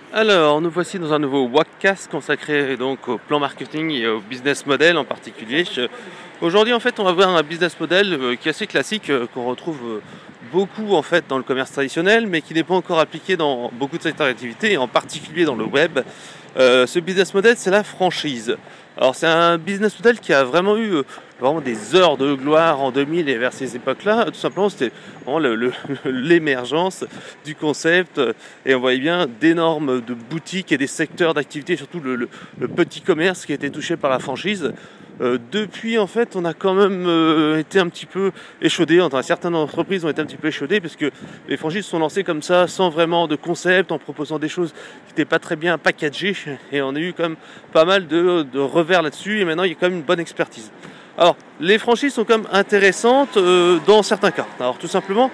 Alors, nous voici dans un nouveau Wackcast consacré donc au plan marketing et au business model en particulier. Aujourd'hui, en fait, on va voir un business model qui est assez classique, qu'on retrouve beaucoup en fait dans le commerce traditionnel, mais qui n'est pas encore appliqué dans beaucoup de secteurs d'activité, et en particulier dans le web. Ce business model, c'est la franchise. Alors, c'est un business model qui a vraiment eu vraiment des heures de gloire en 2000 et vers ces époques-là. Tout simplement, c'était vraiment l'émergence du concept, et on voyait bien d'énormes de boutiques et des secteurs d'activité, surtout le petit commerce qui a été touché par la franchise. Depuis, en fait, on a quand même été un petit peu échaudés. Enfin, certaines entreprises ont été un petit peu échaudées parce que les franchises sont lancées comme ça, sans vraiment de concept, en proposant des choses qui n'étaient pas très bien packagées. Et on a eu quand même pas mal de revers là-dessus. Et maintenant, il y a quand même une bonne expertise. Alors, les franchises sont quand même intéressantes dans certains cas. Alors, tout simplement,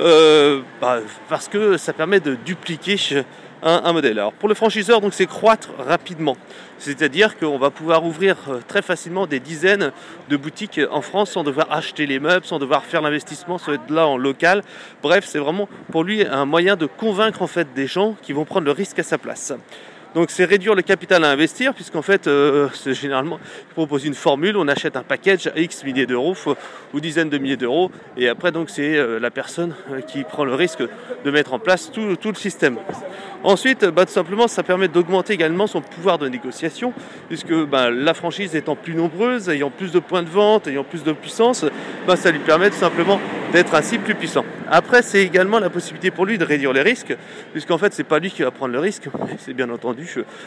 parce que ça permet de dupliquer un modèle. Alors pour le franchiseur, donc, c'est croître rapidement. C'est-à-dire qu'on va pouvoir ouvrir très facilement des dizaines de boutiques en France sans devoir acheter les meubles, sans devoir faire l'investissement, sans être là en local. Bref, c'est vraiment pour lui un moyen de convaincre en fait des gens qui vont prendre le risque à sa place. Donc c'est réduire le capital à investir, puisqu'en fait, c'est généralement, il propose une formule, on achète un package à X milliers d'euros ou dizaines de milliers d'euros, et après donc c'est la personne qui prend le risque de mettre en place tout le système. Ensuite, tout simplement, ça permet d'augmenter également son pouvoir de négociation, puisque la franchise étant plus nombreuse, ayant plus de points de vente, ayant plus de puissance, ça lui permet tout simplement d'être ainsi plus puissant. Après, c'est également la possibilité pour lui de réduire les risques, puisqu'en fait, c'est pas lui qui va prendre le risque, c'est bien entendu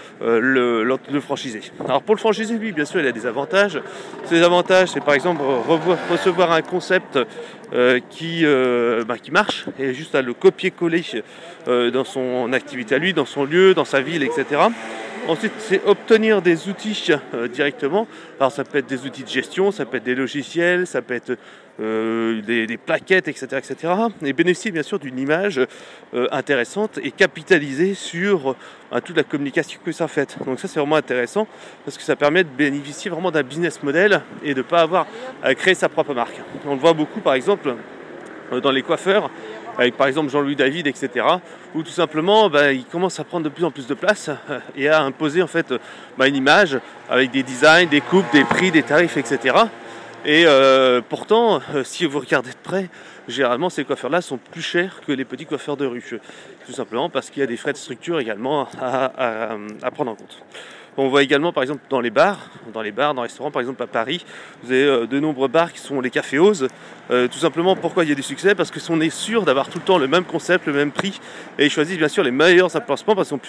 le franchisé. Alors pour le franchisé, lui, bien sûr, il a des avantages. Ces avantages, c'est par exemple recevoir un concept qui marche, et juste à le copier-coller dans son activité à lui, dans son lieu, dans sa ville, etc. Ensuite, c'est obtenir des outils directement. Alors ça peut être des outils de gestion, ça peut être des logiciels, ça peut être des plaquettes, etc., etc. Et bénéficier bien sûr d'une image intéressante et capitaliser sur toute la communication que ça fait. Donc ça, c'est vraiment intéressant parce que ça permet de bénéficier vraiment d'un business model et de ne pas avoir à créer sa propre marque. On le voit beaucoup par exemple dans les coiffeurs, avec par exemple Jean-Louis David, etc., où tout simplement il commence à prendre de plus en plus de place et à imposer en fait une image avec des designs, des coupes, des prix, des tarifs, etc. Et pourtant, si vous regardez de près, généralement ces coiffeurs-là sont plus chers que les petits coiffeurs de rue, tout simplement parce qu'il y a des frais de structure également à prendre en compte. On voit également par exemple dans les bars, dans les restaurants, par exemple à Paris, vous avez de nombreux bars qui sont les caféos. Tout simplement, pourquoi il y a du succès? Parce qu'on est sûr d'avoir tout le temps le même concept, le même prix, et ils choisissent bien sûr les meilleurs emplacements parce qu'ils sont plus